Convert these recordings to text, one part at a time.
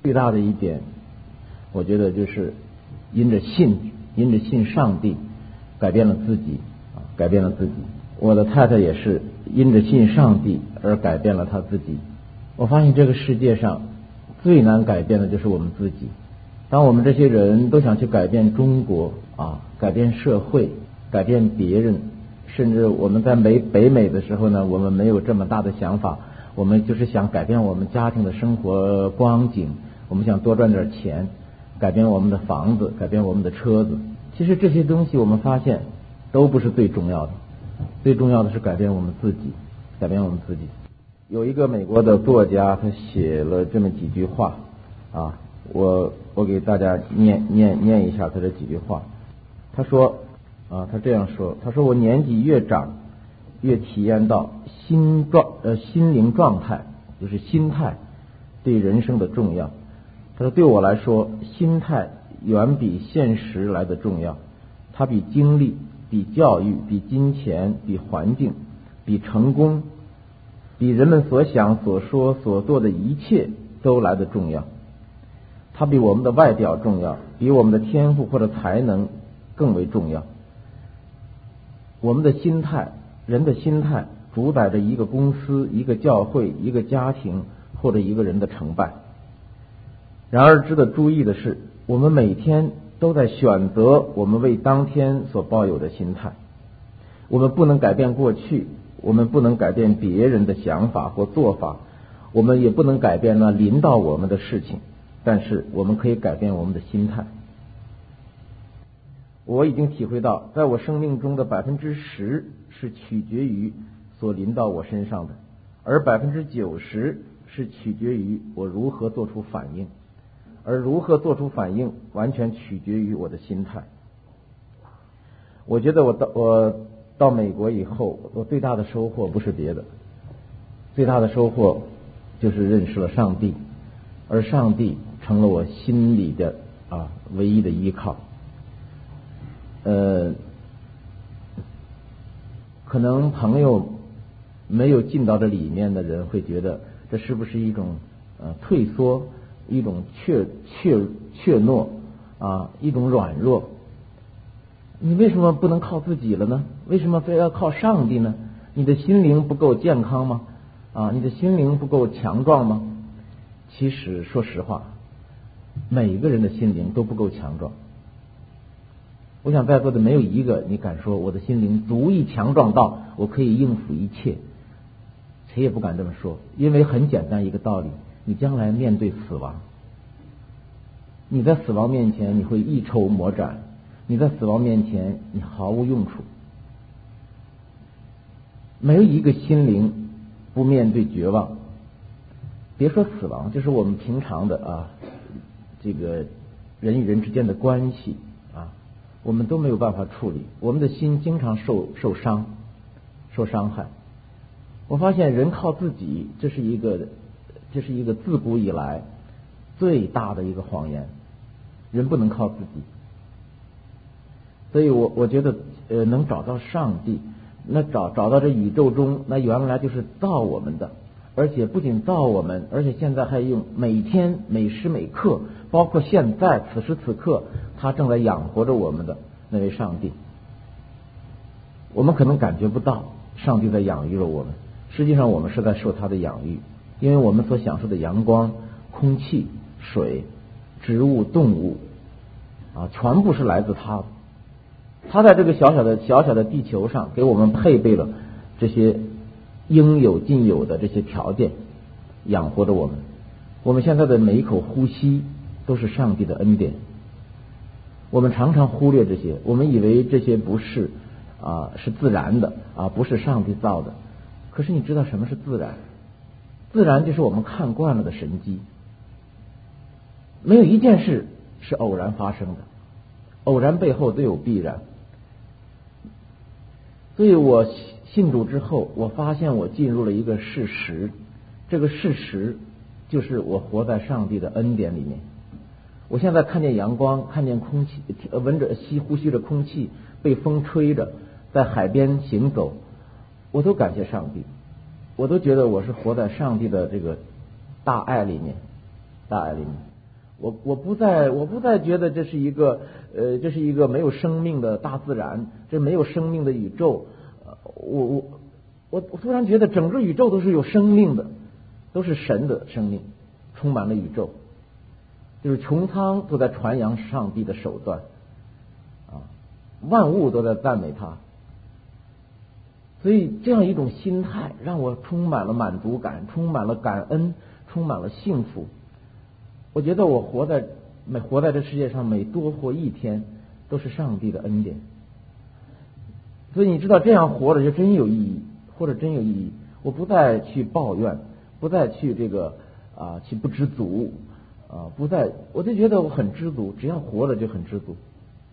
最大的一点，我觉得就是因着信上帝，改变了自己改变了自己。我的太太也是因着信上帝而改变了她自己。我发现这个世界上最难改变的就是我们自己。当我们这些人都想去改变中国改变社会，改变别人，甚至我们在北美的时候呢，我们没有这么大的想法，我们就是想改变我们家庭的生活光景，我们想多赚点钱，改变我们的房子，改变我们的车子。其实这些东西我们发现都不是最重要的，最重要的是改变我们自己，改变我们自己。有一个美国的作家，他写了这么几句话我给大家念一下他这几句话。他说他这样说，他说我年纪越长，越体验到心灵状态，就是心态对人生的重要。他说对我来说，心态远比现实来的重要，它比精力、比教育、比金钱、比环境、比成功、比人们所想所说所做的一切都来的重要。它比我们的外表重要，比我们的天赋或者才能更为重要。我们的心态，人的心态主宰着一个公司、一个教会、一个家庭或者一个人的成败。然而值得注意的是，我们每天都在选择我们为当天所抱有的心态。我们不能改变过去，我们不能改变别人的想法或做法，我们也不能改变那临到我们的事情，但是我们可以改变我们的心态。我已经体会到，在我生命中的10%是取决于所临到我身上的，而90%是取决于我如何做出反应，而如何做出反应完全取决于我的心态。我觉得我到美国以后，我最大的收获不是别的，最大的收获就是认识了上帝，而上帝成了我心里的唯一的依靠。可能朋友没有进到这里面的人会觉得，这是不是一种退缩，一种怯懦一种软弱？你为什么不能靠自己了呢？为什么非要靠上帝呢？你的心灵不够健康吗？你的心灵不够强壮吗？其实说实话，每一个人的心灵都不够强壮。我想在座的没有一个你敢说我的心灵足以强壮到我可以应付一切，谁也不敢这么说。因为很简单一个道理，你将来面对死亡，你在死亡面前你会一筹莫展，你在死亡面前你毫无用处。没有一个心灵不面对绝望，别说死亡，就是我们平常的这个人与人之间的关系我们都没有办法处理，我们的心经常受伤害。我发现人靠自己，这是一个自古以来最大的一个谎言，人不能靠自己。所以我觉得能找到上帝，那找到这宇宙中那原来就是造我们的，而且不仅造我们，而且现在还用每天每时每刻，包括现在此时此刻他正在养活着我们的那位上帝。我们可能感觉不到上帝在养育着我们，实际上我们是在受他的养育，因为我们所享受的阳光、空气、水、植物、动物全部是来自他的。他在这个小小的地球上给我们配备了这些应有尽有的这些条件，养活着我们。我们现在的每一口呼吸都是上帝的恩典。我们常常忽略这些，我们以为这些不是是自然的不是上帝造的。可是你知道什么是自然？自然就是我们看惯了的神迹。没有一件事是偶然发生的，偶然背后都有必然。所以我信主之后，我发现我进入了一个事实，这个事实就是我活在上帝的恩典里面。我现在看见阳光，看见空气，呼吸着空气，被风吹着，在海边行走，我都感谢上帝，我都觉得我是活在上帝的这个大爱里面。 我不再觉得这是一个没有生命的大自然，这没有生命的宇宙。我突然觉得整个宇宙都是有生命的，都是神的生命，充满了宇宙，就是穹苍都在传扬上帝的手段啊，万物都在赞美他。所以这样一种心态让我充满了满足感，充满了感恩，充满了幸福。我觉得我活在这世界上，每多活一天都是上帝的恩典。所以你知道这样活着就真有意义，或者真有意义。我不再去抱怨，不再去去不知足我就觉得我很知足，只要活了就很知足。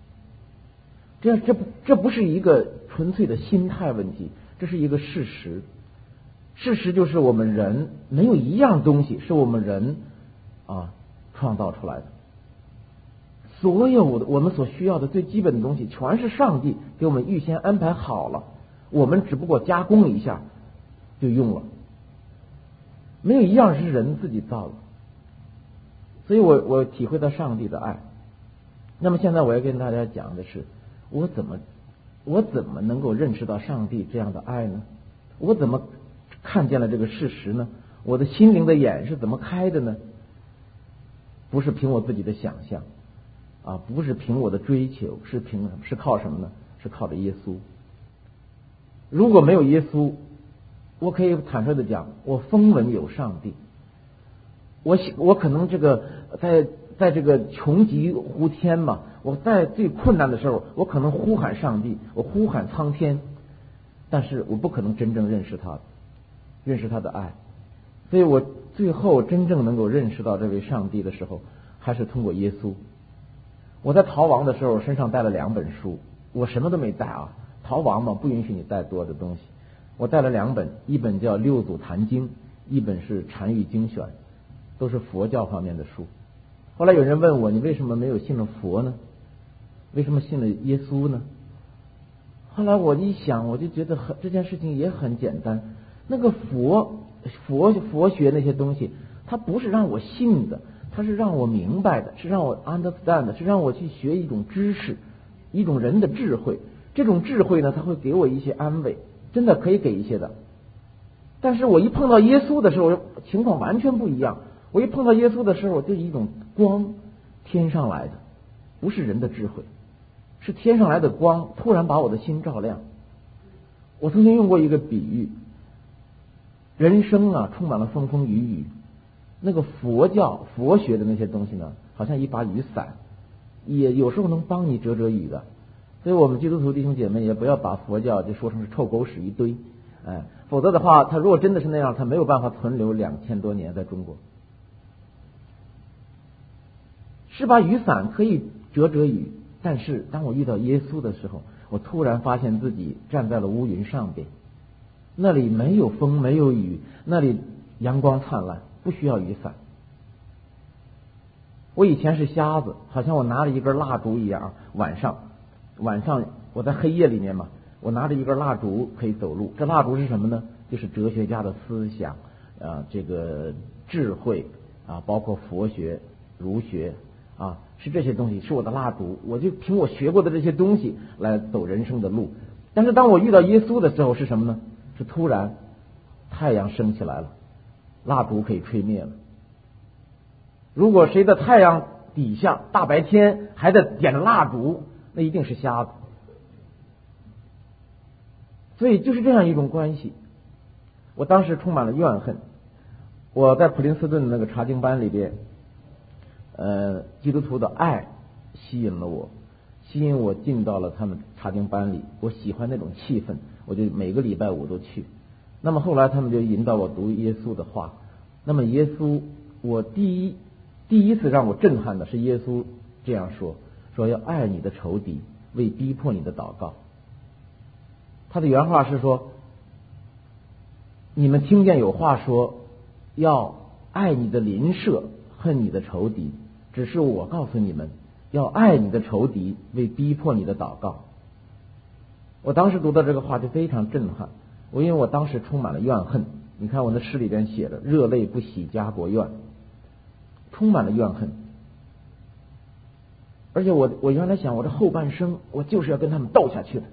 这不是一个纯粹的心态问题，这是一个事实。事实就是我们人没有一样东西是我们人创造出来的，所有的我们所需要的最基本的东西全是上帝给我们预先安排好了，我们只不过加工一下就用了，没有一样是人自己造的。所以我体会到上帝的爱。那么现在我要跟大家讲的是，我怎么能够认识到上帝这样的爱呢？我怎么看见了这个事实呢？我的心灵的眼是怎么开的呢？不是凭我自己的想象不是凭我的追求，是靠什么呢？是靠着耶稣。如果没有耶稣，我可以坦率的讲，我风闻有上帝，我可能在这个穷极呼天嘛，我在最困难的时候，我可能呼喊上帝，我呼喊苍天，但是我不可能真正认识他的爱。所以我最后真正能够认识到这位上帝的时候，还是通过耶稣。我在逃亡的时候身上带了2本书，我什么都没带逃亡嘛，不允许你带多的东西。我带了2本，一本叫《六祖坛经》，一本是《禅语精选》，都是佛教方面的书。后来有人问我，你为什么没有信了佛呢？为什么信了耶稣呢？后来我一想，我就觉得这件事情也很简单。那个佛学那些东西，它不是让我信的，它是让我明白的，是让我 understand 的，是让我去学一种知识，一种人的智慧。这种智慧呢，它会给我一些安慰，真的可以给一些的。但是我一碰到耶稣的时候，情况完全不一样。我一碰到耶稣的时候，就是一种光，天上来的，不是人的智慧，是天上来的光，突然把我的心照亮。我曾经用过一个比喻，人生充满了风风雨雨，那个佛学的那些东西呢，好像一把雨伞，也有时候能帮你遮遮雨的。所以我们基督徒弟兄姐妹也不要把佛教就说成是臭狗屎一堆，否则的话，他如果真的是那样，他没有办法存留2000多年在中国。是把雨伞可以遮遮雨，但是当我遇到耶稣的时候，我突然发现自己站在了乌云上边，那里没有风没有雨，那里阳光灿烂，不需要雨伞。我以前是瞎子，好像我拿着一根蜡烛一样，晚上我在黑夜里面嘛，我拿着一根蜡烛可以走路。这蜡烛是什么呢？就是哲学家的思想这个智慧包括佛学儒学是这些东西，是我的蜡烛，我就凭我学过的这些东西来走人生的路。但是当我遇到耶稣的时候是什么呢？是突然太阳升起来了，蜡烛可以吹灭了。如果谁在太阳底下大白天还在点着蜡烛，那一定是瞎子。所以就是这样一种关系。我当时充满了怨恨。我在普林斯顿那个查经班里边，基督徒的爱吸引了我，吸引我进到了他们查经班里。我喜欢那种气氛，我就每个礼拜5都去。那么后来他们就引导我读耶稣的话。那么耶稣，我第一次让我震撼的是耶稣这样说要爱你的仇敌，为逼迫你的祷告。他的原话是说，你们听见有话说要爱你的邻舍，恨你的仇敌，只是我告诉你们，要爱你的仇敌，为逼迫你的祷告。我当时读到这个话就非常震撼，因为我当时充满了怨恨。你看我的诗里边写着热泪不喜家国怨，充满了怨恨。 而且我原来想，我这后半生我就是要跟他们斗下去的。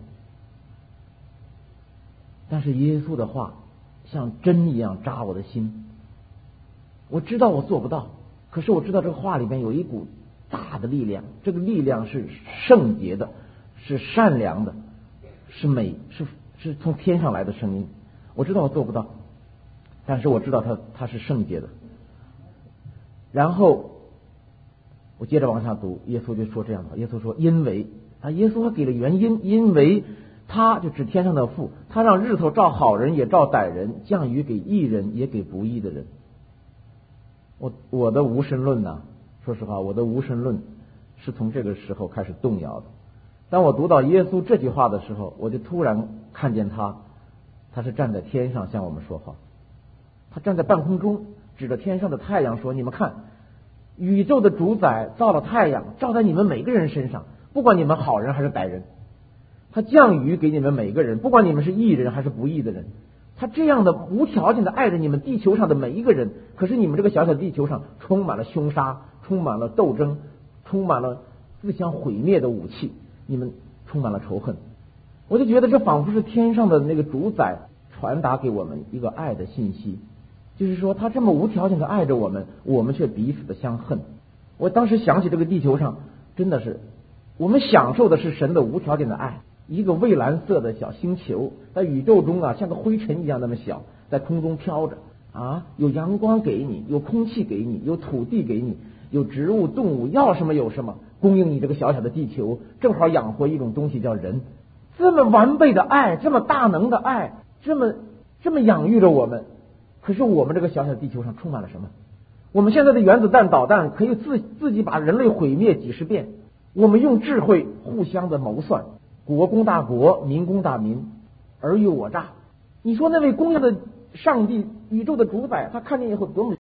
但是耶稣的话像针一样扎我的心。我知道我做不到，可是我知道这个话里面有一股大的力量，这个力量是圣洁的，是善良的，是美，是从天上来的声音。我知道我做不到，但是我知道它是圣洁的。然后我接着往下读，耶稣就说这样的，耶稣说因为耶稣还给了原因，因为他就指天上的父，他让日头照好人也照歹人，降雨给义人也给不义的人。我的无神论呢，说实话，我的无神论是从这个时候开始动摇的。当我读到耶稣这句话的时候，我就突然看见他是站在天上向我们说话，他站在半空中指着天上的太阳说，你们看，宇宙的主宰造了太阳，照在你们每个人身上，不管你们好人还是歹人，他降雨给你们每个人，不管你们是义人还是不义的人，他这样的无条件的爱着你们地球上的每一个人。可是你们这个小小地球上充满了凶杀，充满了斗争，充满了自相毁灭的武器，你们充满了仇恨。我就觉得这仿佛是天上的那个主宰传达给我们一个爱的信息，就是说他这么无条件的爱着我们，我们却彼此的相恨。我当时想起这个地球上真的是我们享受的是神的无条件的爱，一个蔚蓝色的小星球在宇宙中像个灰尘一样那么小，在空中飘着有阳光给你，有空气给你，有土地给你，有植物动物，要什么有什么，供应你这个小小的地球，正好养活一种东西叫人。这么完备的爱，这么大能的爱，这么养育着我们。可是我们这个小小地球上充满了什么？我们现在的原子弹导弹可以自己把人类毁灭几十遍，我们用智慧互相的谋算，国攻大国，民攻大民，尔虞我诈。你说那位公义的上帝，宇宙的主宰，他看见以后多么